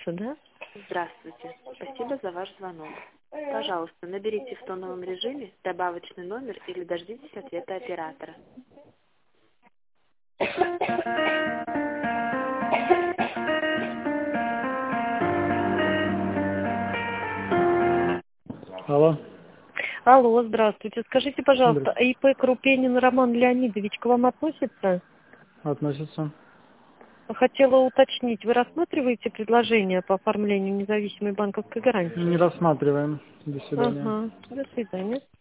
да? Здравствуйте. Спасибо за ваш звонок. Пожалуйста, наберите в тоновом режиме добавочный номер или дождитесь ответа оператора. Алло. Алло, здравствуйте. Скажите, пожалуйста, Здравствуйте. ИП Крупенин Роман Леонидович к вам относится? Относится. Хотела уточнить, вы рассматриваете предложение по оформлению независимой банковской гарантии? Не рассматриваем. До свидания. Ага, до свидания.